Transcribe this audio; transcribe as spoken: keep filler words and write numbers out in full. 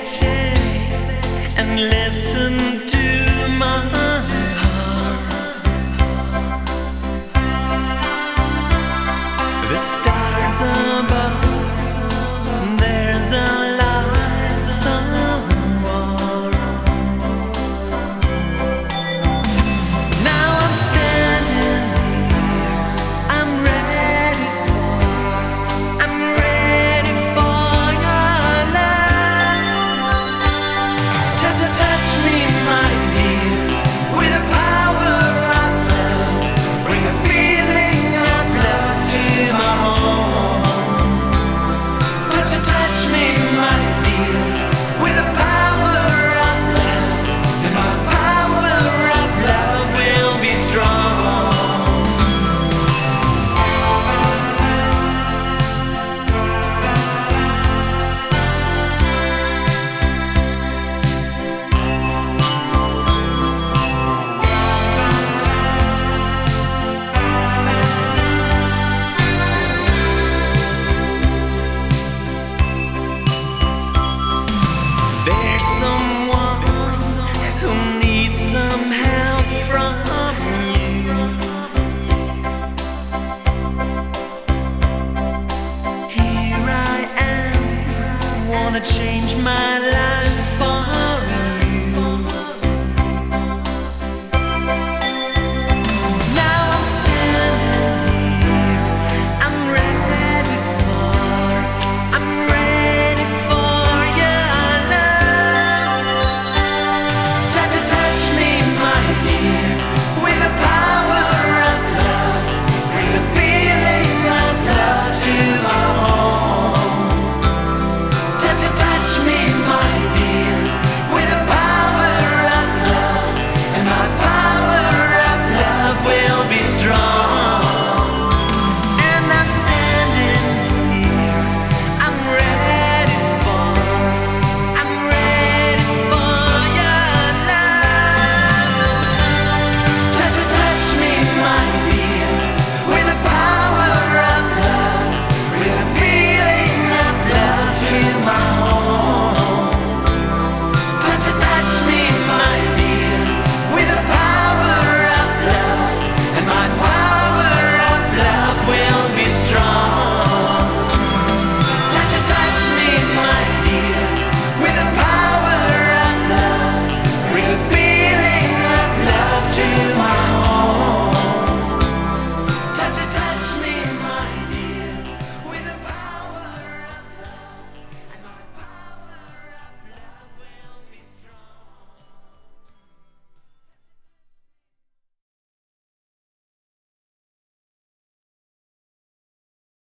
chance and listen to my heart. The stars above, there's a light somewhere. Now I'm standing here, I'm ready for, I'm ready for your love. Touch, touch me, my dear, with the power of love. Bring a feeling of love to my home. Touch, touch me, my dear, with the power of love, and my power of love will be strong. There's someone who needs some help from you. Here I am, wanna change my life.